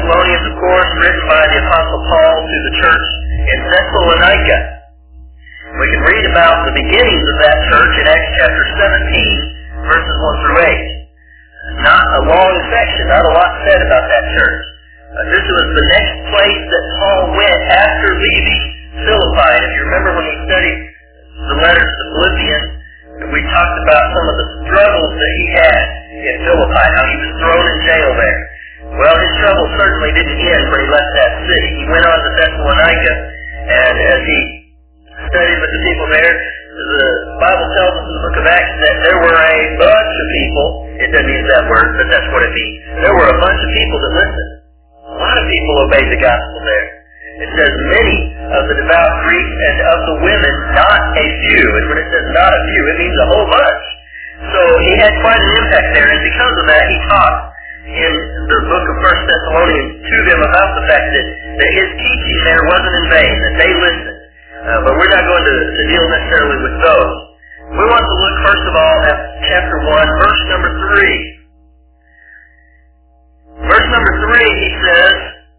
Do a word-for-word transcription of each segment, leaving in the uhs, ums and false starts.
Thessalonians, of course, written by the Apostle Paul to the church in Thessalonica. We can read about the beginnings of that church in Acts chapter seventeen, verses one through eight. Not a long section, not a lot said about that church. Uh, this was the next place that Paul went after leaving Philippi. And if you remember when we studied the letters to Philippians, we talked about some of the struggles that he had in Philippi, how he was thrown in jail there. Well, his trouble certainly didn't end when he left that city. He went on to Thessalonica, and as he studied with the people there, the Bible tells us in the book of Acts that there were a bunch of people. It doesn't use that word, but that's what it means. There were a bunch of people that listened. A lot of people obeyed the gospel there. It says many of the devout Greeks and of the women, not a few. And when it says not a few, it means a whole bunch. So he had quite an impact there, and because of that, he talked in the book of First Thessalonians to them about the fact that, that his teaching there wasn't in vain, that they listened. Uh, but we're not going to, to deal necessarily with those. We want to look first of all at chapter one, verse number three. Verse number three, he says,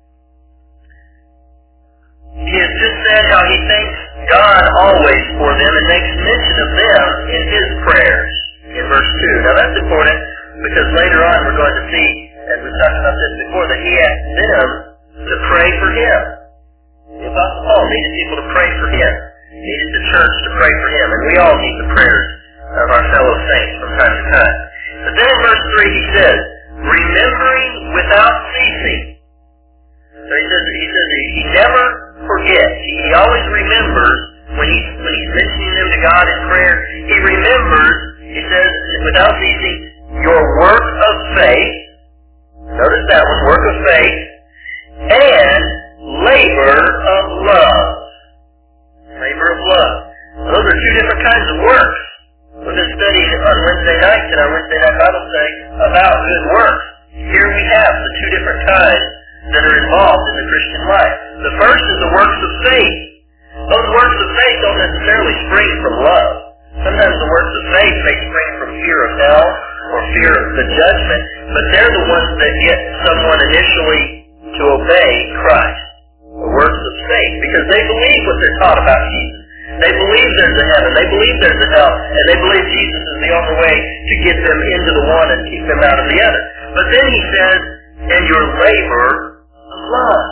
he has just said how he thanks God always for them and makes mention of them in his prayers in verse two. Now that's important because later on we're going to see, and we've talked about this before, that he asked them to pray for him. The Apostle Paul needed people to pray for him. He needed the church to pray for him, and we all need the prayers of our fellow saints from time to time. But then in verse three he says, remembering without ceasing. So he says, he says he never forgets. He, he always remembers when he's, when he's mentioning them to God in prayer. He remembers, he says, without ceasing, your work of faith. Notice that one, work of faith. And labor of love. Labor of love. Those are two different kinds of works. We've been studying on Wednesday nights in our Wednesday night Bible study about good works. Here we have the two different kinds that are involved in the Christian life. The first is the works of faith. Those works of faith don't necessarily spring from love. Sometimes the works of faith may spring from fear of hell or fear of the judgment, but they're the ones that get someone initially to obey Christ. The works of faith, because they believe what they're taught about Jesus. They believe there's a heaven, they believe there's a hell, and they believe Jesus is the only way to get them into the one and keep them out of the other. But then he says, and your labor of love.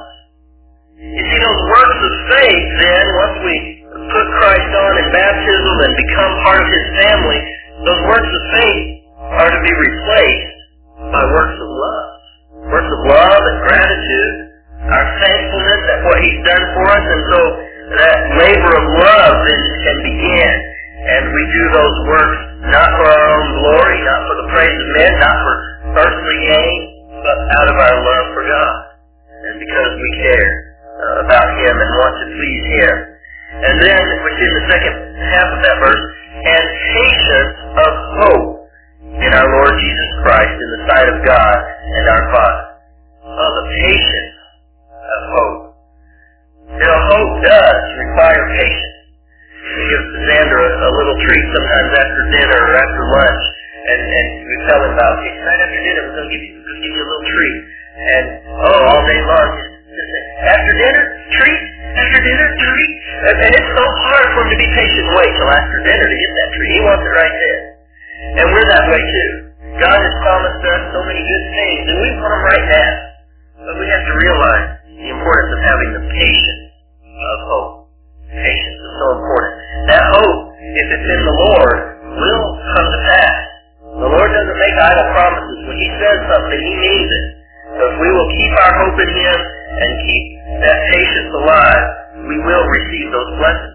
You see, those works of faith then, once we put Christ on in baptism and become part of his family, those works of faith are to be replaced by works of love. Works of love and gratitude, our thankfulness at what he's done for us, and so that labor of love then can begin. And we do those works not for our own glory, not for the praise of men, not for earthly gain, but out of our love for God. And because we care uh, about him and want to please him. And then, we see in the second half of that verse, and patience of hope in our Lord Jesus Christ in the sight of God and our Father. Oh, the patience of hope. You know, hope does require patience. We give Xander a, a little treat sometimes after dinner or after lunch, and, and we tell him about, okay, tonight after dinner we're going to give you, we'll give you a little treat. And, oh, all day long, just, just after dinner, treat, after dinner, treat. And, and it's so hard for him to be patient and wait till after dinner to get that treat. He wants it right there. And we're that way too. God has promised us so many good things, and we want them right now. But we have to realize the importance of having the patience of hope. Patience is so important. That hope, if it's in the Lord, will come to pass. The Lord doesn't make idle promises. When he says something, he means it. So if we will keep our hope in him and keep that patience alive, we will receive those blessings.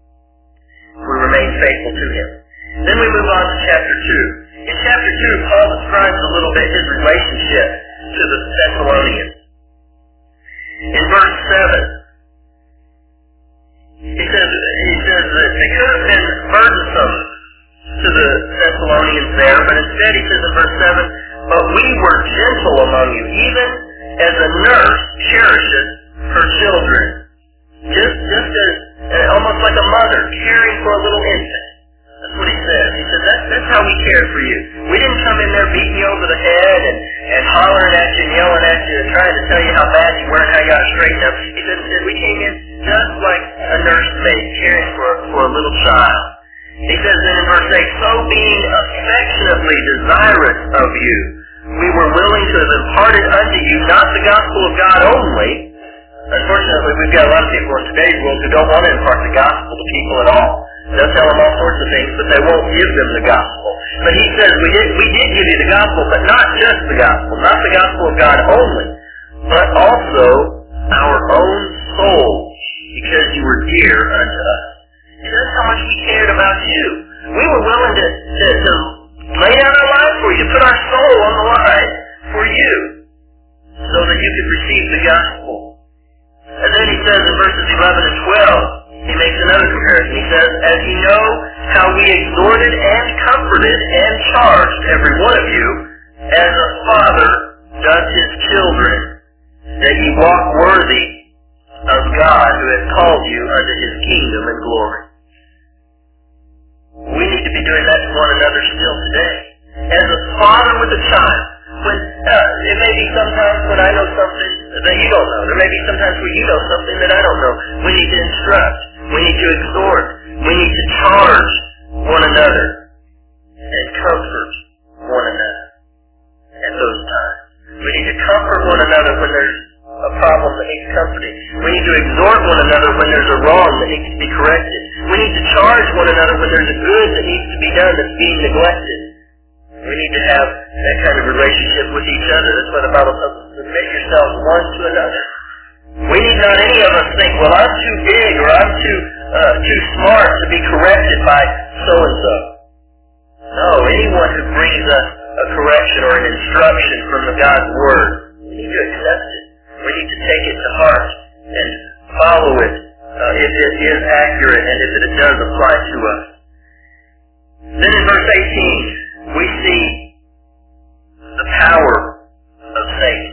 We remain faithful to him. Then we move on to chapter two. In chapter two, Paul describes a little bit his relationship to the Thessalonians. In verse seven, he says, he says that they could have been burdensome to the Thessalonians there, but instead he says in verse seven, but we were gentle among you, even as a nurse cherishes her children. Just, just as, uh, almost like a mother caring for a little infant. That's what he says. He says, that's, that's how we cared for you. We didn't come in there beating you over the head and, and hollering at you and yelling at you and trying trying to tell you how bad you were and how you got to straighten up. He said, instead, we came in just like a nursemaid caring for, for a little child. He says then in verse eight, so being affectionately desirous of you, we were willing to have imparted unto you not the gospel of God only. Unfortunately, we've got a lot of people in today's world who don't want to impart the gospel to people at all. They'll tell them all sorts of things, but they won't give them the gospel. But he says, we did, we did give you the gospel, but not just the gospel, not the gospel of God only, but also our own souls, because you were dear unto us. And that's how much we cared about you. We were willing to, to, to lay down our lives for you, to put our soul on the line for you, so that you could receive the gospel. And then he says in verses eleven and twelve, he makes another comparison. He says, as you know how we exhorted and comforted and charged every one of you, as a father does his children, that ye walk worthy of God who has called you unto his kingdom and glory. We need to be doing that to one another still today. As a father with a child. When, uh, it may be sometimes when I know something that you don't know. There may be sometimes where you know something that I don't know. We need to instruct. We need to exhort. We need to charge one another and comfort one another at those times. We need to comfort one another when there's a problem that needs comforting. We need to exhort one another when there's a wrong that needs to be corrected. We need to charge one another when there's a good that needs to be done that's being neglected. We need to have that kind of relationship with each other. That's why the Bible tells us to submit yourselves one to another. We need not any of us think, well, I'm too big or I'm too uh, too smart to be corrected by so-and-so. No, anyone who brings us a correction or an instruction from the God's Word, we need to accept it. We need to take it to heart and follow it uh, if it is accurate and if it does apply to us. Then in verse eighteen, we see the power of Satan.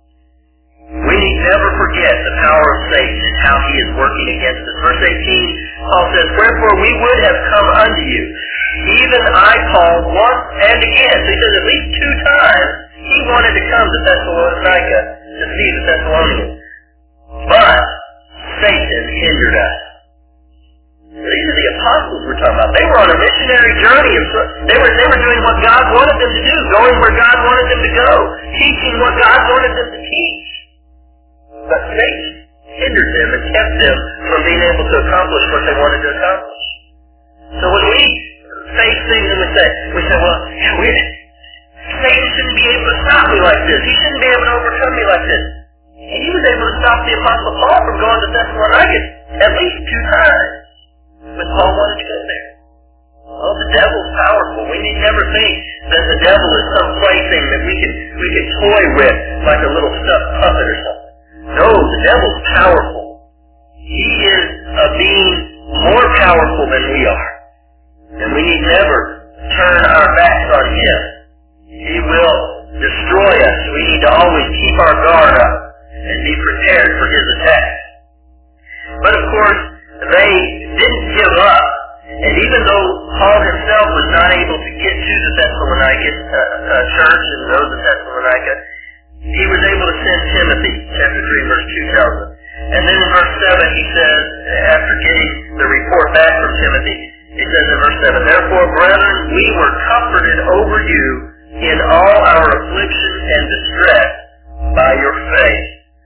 We need never forget the power of Satan and how he is working against us. Verse eighteen, Paul says, wherefore we would have come unto you, even I, Paul, once and again. So he says at least two times he wanted to come to Thessalonica to see the Thessalonians. But Satan hindered us. These are the apostles we're talking about. They were on a missionary journey. They were, they were doing what God wanted them to do, going where God wanted them to go, teaching what God wanted them to teach. But Satan hindered them and kept them from being able to accomplish what they wanted to accomplish. So when we face things and we say, we say, well, yeah, we, Satan shouldn't be able to stop me like this. He shouldn't be able to overcome me like this. And he was able to stop the Apostle Paul from going to Thessalonica at least two times. But Paul wanted to go there. Well, the devil's powerful. We need never think that the devil is some plaything that we can we can toy with like a little stuffed puppet or something. No, the devil's powerful. He is a being more powerful than we are. And we need never turn our backs on him. He will destroy us. We need to always keep our guard up and be prepared for his attack. But of course, they didn't give up. And even though Paul himself was not able to get to the Thessalonica uh, uh, church and those in Thessalonica, he was able to send Timothy. Chapter three, verse two tells us. And then in verse seven, he says, after getting the report back from Timothy, he says in verse seven, therefore, brethren, we were comforted over you in all our affliction and distress by your faith.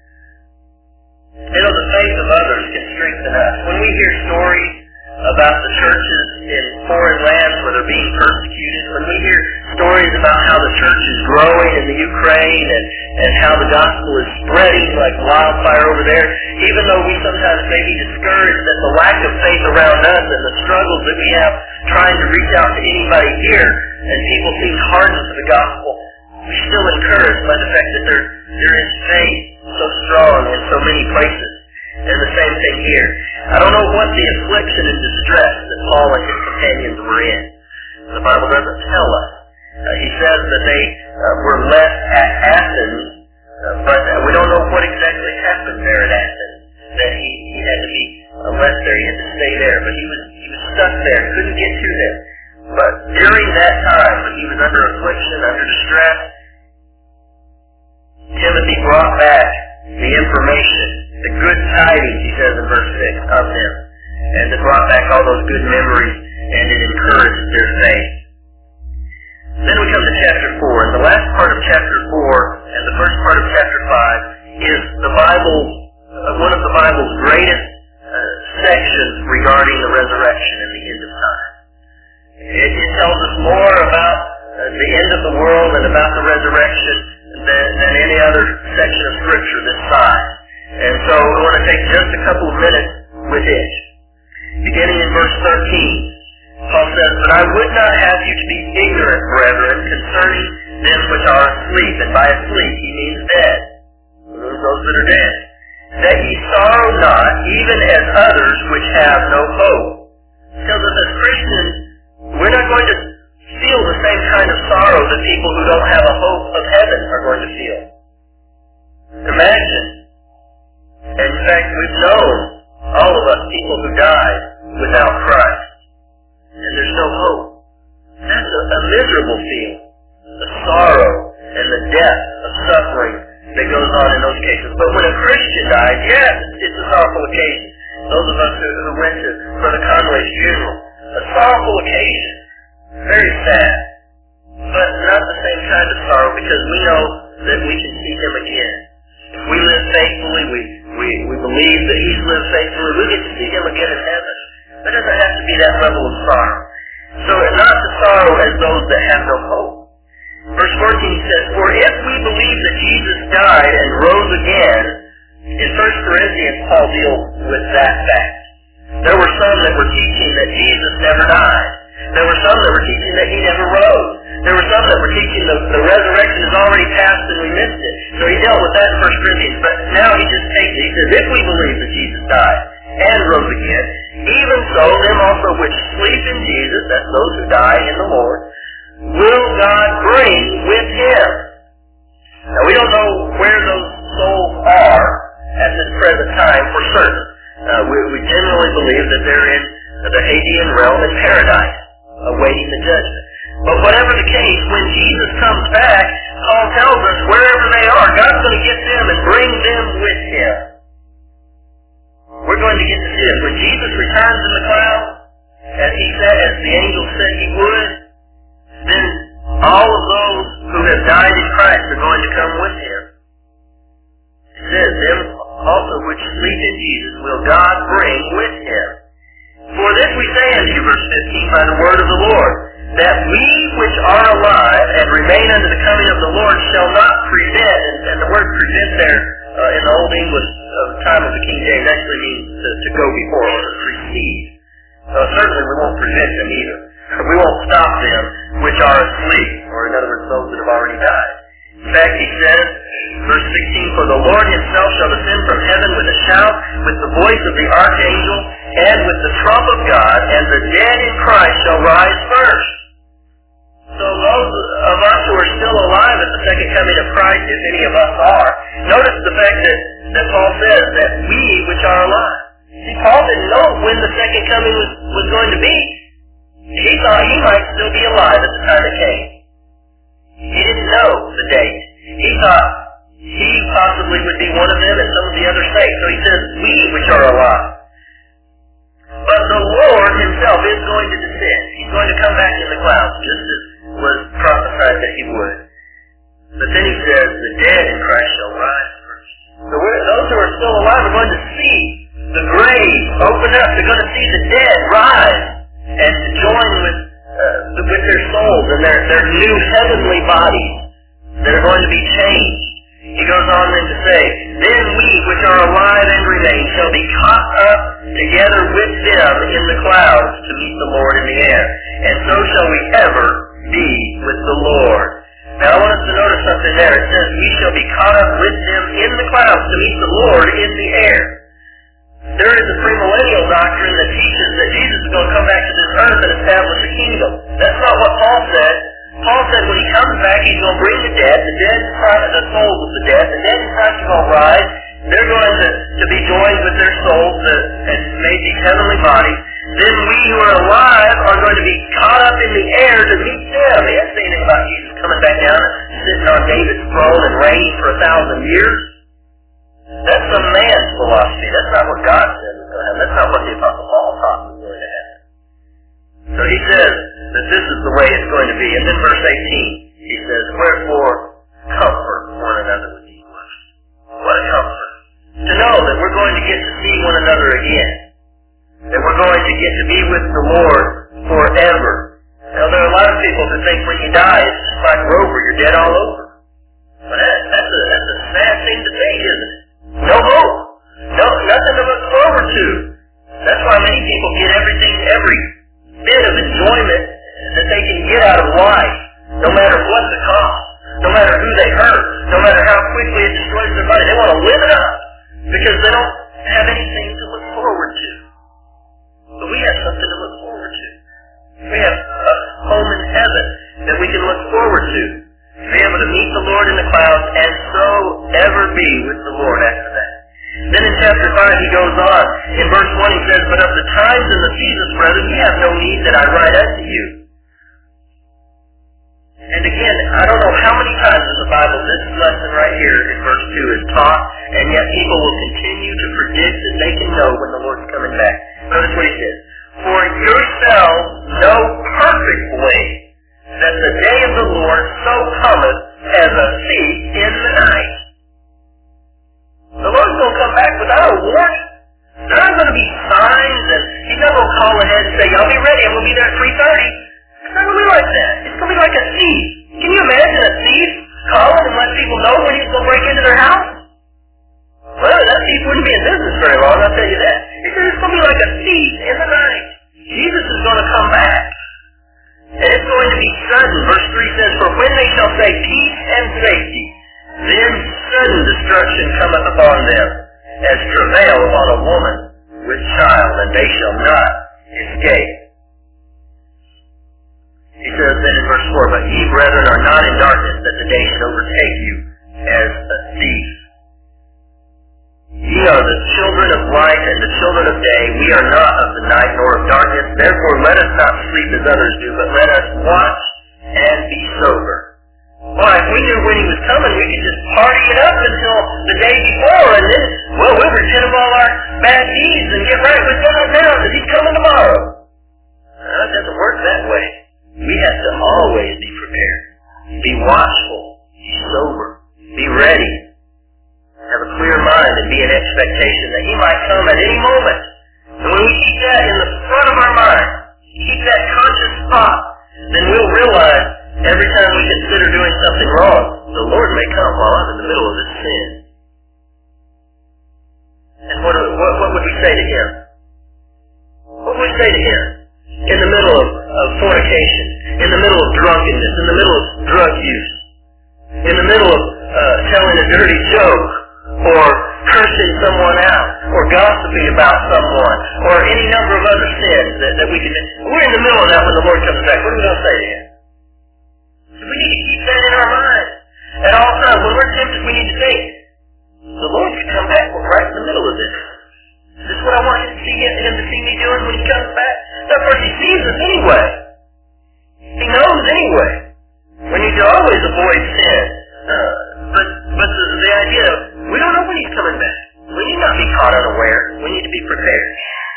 You know, the faith of others can strengthen us. When we hear stories about the churches in foreign lands where they're being persecuted, when we hear stories about how the church is growing in the Ukraine and, and how the gospel is spreading like wildfire over there, even though we sometimes may be discouraged at the lack of faith around us and the struggles that we have trying to reach out to anybody here, and people seem hardened to the gospel, we're still encouraged by the fact that there, there is faith so strong in so many places. And the same thing here. I don't know what the affliction and distress that Paul and his companions were in. The Bible doesn't tell us. Uh, he says that they uh, were left at Athens, uh, but uh, we don't know what exactly happened there at Athens. That he, he had to be uh, left there, he had to stay there, but he was he was stuck there, couldn't get to them. But during that time, when he was under affliction, under distress, Timothy brought back information, the good tidings, he says in verse six, of them. And it brought back all those good memories, and it encouraged their faith. Then we come to chapter four, and the last part of chapter four and the first part of chapter five is the Bible, uh, one of the Bible's greatest uh, sections regarding the resurrection and the end of time. It, it tells us more about uh, the end of the world and about the resurrection than, than any other section of Scripture this size. And so I want to take just a couple of minutes with it. Beginning in verse thirteen, Paul says, "But I would not have you to be ignorant, brethren, concerning them which are asleep." And by asleep he means dead. Those that are dead. "That ye sorrow not, even as others which have no hope." Tells us as Christians, we're not going to feel the same kind of sorrow that people who don't have a hope of heaven are going to feel. Imagine. And in fact, we've known, all of us, people who died without Christ. And there's no hope. That's a, a miserable feeling. The sorrow and the death of suffering that goes on in those cases. But when a Christian dies, yes, it's a sorrowful occasion. Those of us who, who went to Brother Conway's funeral, a sorrowful occasion. Very sad. But not the same kind of sorrow, because we know that we can see Him again. If we live faithfully, we, we, we believe that He's lived faithfully, we get to see Him again in heaven. There doesn't have to be that level of sorrow. So not the sorrow as those that have no hope. Verse fourteen says, "For if we believe that Jesus died and rose again," in First Corinthians Paul deals with that fact. There were some that were teaching that Jesus never died. There were some that were teaching that He never rose. There were some that were teaching the, the resurrection is already past and we missed it. So he dealt with that in First Corinthians. But now he just takes it. He says, "If we believe that Jesus died and rose again, even so them also which sleep in Jesus," that's those who die in the Lord, "will God bring with Him." Now we don't know where those souls are at this present time for certain. Uh, we, we generally believe that they're in the Hadean realm in paradise, awaiting the judgment. But whatever the case, when Jesus comes back, Paul tells us wherever they are, God's going to get them and bring them with Him. We're going to get to see it. When Jesus returns in the cloud, as He said, as the angel said He would, then all of those who have died in Christ are going to come with Him. It says, "Them also which sleep in Jesus will God bring with Him. For this we say unto you," verse fifteen, "by the word of the Lord, that we which are alive and remain unto the coming of the Lord shall not prevent," and, and the word "prevent" there uh, in the Old English uh, time of the King James actually means to, to go before or to precede. So certainly we won't prevent them either. We won't stop them which are asleep, or in other words, those that have already died. In fact, he says, verse sixteen, "For the Lord Himself shall descend from heaven with a shout, with the voice of the archangel, and with the trump of God, and the dead in Christ shall rise first." So those of us who are still alive at the second coming of Christ, if any of us are, notice the fact that, that Paul says that we which are alive. See, Paul didn't know when the second coming was, was going to be. He thought he might still be alive at the time it came. He didn't know the date. He thought he possibly would be one of them and some of the other saints. So he says, "we which are alive." But the Lord Himself is going to descend. He's going to come back in the clouds, just as was prophesied that He would. But then He says, "the dead in Christ shall rise first." So we're, those who are still alive are going to see the grave open up. They're going to see the dead rise and to join with uh, with their souls and their, their new heavenly bodies that are going to be changed. He goes on then to say, "Then we which are alive and remain shall be caught up together with them in the clouds to meet the Lord in the air. And so shall we ever be with the Lord." Now I want us to notice something there. It says, "We shall be caught up with them in the clouds to meet the Lord in the air." There is a premillennial doctrine that teaches that Jesus is going to come back to this earth and establish a kingdom. That's not what Paul said. Paul said when He comes back, He's going to bring the dead, the dead in Christ, the souls of the dead, the dead in Christ are going to rise. They're going to, to be joined with their souls to, and made these heavenly bodies. Then we who are alive are going to be caught up in the air to meet them. He doesn't say anything about Jesus coming back down and sitting on David's throne and reigning for a thousand years. That's some man's philosophy. That's not what God said was going to happen. That's not what the Apostle Paul taught was going to happen. So he says that this is the way it's going to be. And then verse eighteen, he says, wherefore comfort one another with these words. What a comfort. To know that we're going to get to see one another again. That we're going to get to be with the Lord forever. Now there are a lot of people that think when you die, it's just like Rover, you're dead all over. But that, that's, a, that's a sad thing to think, isn't it? No hope. No, nothing to look forward to. That's why many people get everything, every bit of enjoyment that they can get out of life, no matter what the cost, no matter who they hurt, no matter how quickly it destroys their body. They want to live it up because they don't have anything to look forward to. But we have something to look forward to. We have a home in heaven that we can look forward to. Be able to meet the Lord in the clouds and so ever be with the Lord after that. Then in chapter five he goes on. In verse one he says, but of the times and the seasons, brethren, ye have no need that I write unto you. And again, I don't know how many times in the Bible this lesson right here in verse two is taught, and yet people will continue to predict that they can know when the Lord's coming back. Notice what he says. For yourselves know perfectly that the day of the Lord so cometh as a thief in the night. The Lord's going to come back without a warning. There aren't going to be signs, and he's not going to call ahead and say, y'all be ready, I'm going to be there at three thirty. It's not going to be like that. It's going to be like a thief. Can you imagine a thief calling and let people know when he's going to break into their house? Well, that thief wouldn't be in business very long, I'll tell you that. He says it's going to be like a thief in the night. Jesus is going to come back. And it's going to be sudden. Verse three says, for when they shall say peace and safety, then sudden destruction cometh upon them, as travail upon a woman with child, and they shall not escape. He says then in verse four, but ye, brethren, are not in darkness, that the day should overtake you as a thief. Ye are the children of light and the children of day. We are not of the night nor of darkness. Therefore let us not sleep as others do, but let us watch and be sober. Why, if we knew when he was coming, we could just party it up until the day before, and then, well, we'll repent of all our bad deeds and get right with God now, because he's coming tomorrow. No, it doesn't work that way. We have to always be prepared. Be watchful. Be sober. Be ready. Have a clear mind and be in expectation that he might come at any moment. And when we keep that in the front of our mind, keep that conscious thought, then we'll realize every time we consider doing something wrong, the Lord may come while I'm in the middle of this sin. And what, what, what would we say to him? What would we say to him? In the middle of, of fornication, in the middle of drunkenness, in the middle of drug use, in the middle of uh, telling a dirty joke, or cursing someone out, or gossiping about someone, or any number of other sins that, that we can... We're in the middle of that when the Lord comes back. What are we going to say to him? So we need to keep that in our mind at all times. When we're tempted, we need to think, the Lord could come back right in the middle of this. Is this what I want him to see, him to see me doing when he comes back? Of course, he sees us anyway. He knows anyway. We need to always avoid sin. Uh, but but the, the idea of, we don't know when he's coming back. We need not be caught unaware. We need to be prepared.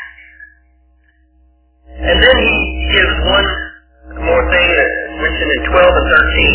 And then he gives one more thing mentioned in twelve and thirteen.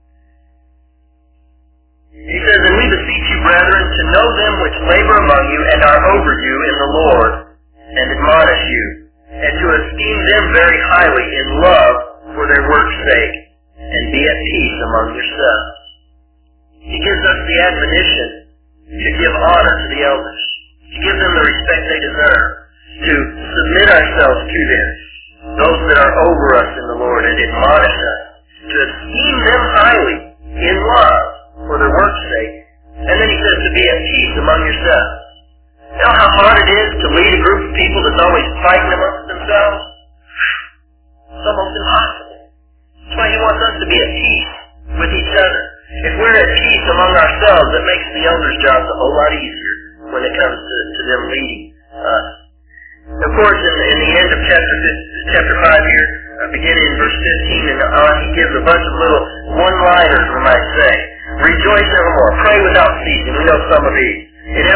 He says, and we beseech you, brethren, to know them which labor among you and are over you in the Lord, and admonish you, and to esteem them very highly in love for their work's sake, and be at peace among yourselves. He gives us the admonition to give honor to the elders, to give them the respect they deserve, to submit ourselves to them, those that are over us in the Lord, and admonish us, to esteem them highly in love for their work's sake. And then he says to be at peace among yourselves. You know how hard it is to lead a group of people that's always fighting amongst themselves? It's almost impossible. That's why he wants us to be at peace with each other. If we're at peace among ourselves, it makes the elders' jobs a whole lot easier when it comes to, to them leading us. Of course, in, in the end of chapter chapter five here, uh, beginning in verse fifteen and on, he gives a bunch of little one-liners, we might say. Rejoice evermore, pray without ceasing. We know some of these. In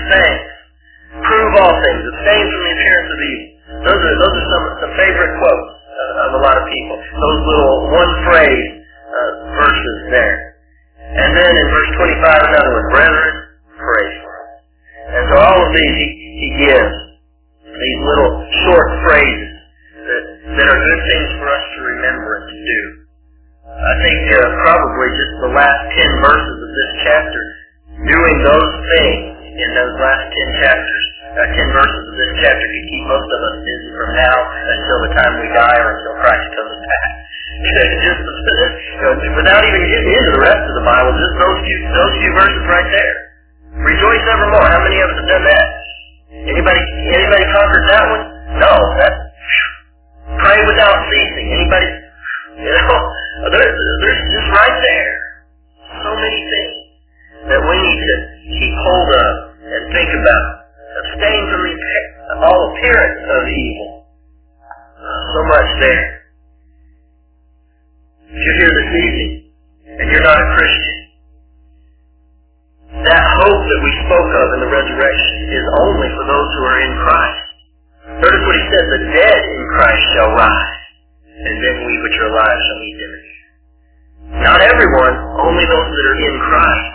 things. Prove all things. Abstain from the appearance of evil. Those are, those are some, some favorite quotes uh, of a lot of people. Those little one phrase uh, verses there. And then in verse twenty-five, another one. Brethren, pray for us. And so all of these he, he gives. These little short phrases that, that are good things for us to remember and to do. I think uh, probably just the last ten verses of this chapter, doing those things in those last ten chapters, uh, ten verses of this chapter could keep most of us busy from now until the time we die or until Christ comes back. Just you know, without even getting into the rest of the Bible, just those few those few verses right there. Rejoice evermore. How many of us have done that? Anybody anybody conquered that one? No. That's pray without ceasing. Anybody? You know, there's there's just right there so many things that we need to keep hold of and think about. Abstain from the, all appearance of evil. So much there. If you're here this evening and you're not a Christian, that hope that we spoke of in the resurrection is only for those who are in Christ. Notice what he said, the dead in Christ shall rise, and then we which are alive shall meet them again. Not everyone, only those that are in Christ.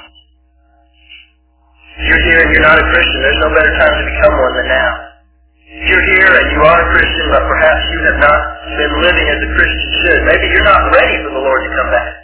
If you're here and you're not a Christian, there's no better time to become one than now. If you're here and you are a Christian, but perhaps you have not been living as a Christian should, maybe you're not ready for the Lord to come back.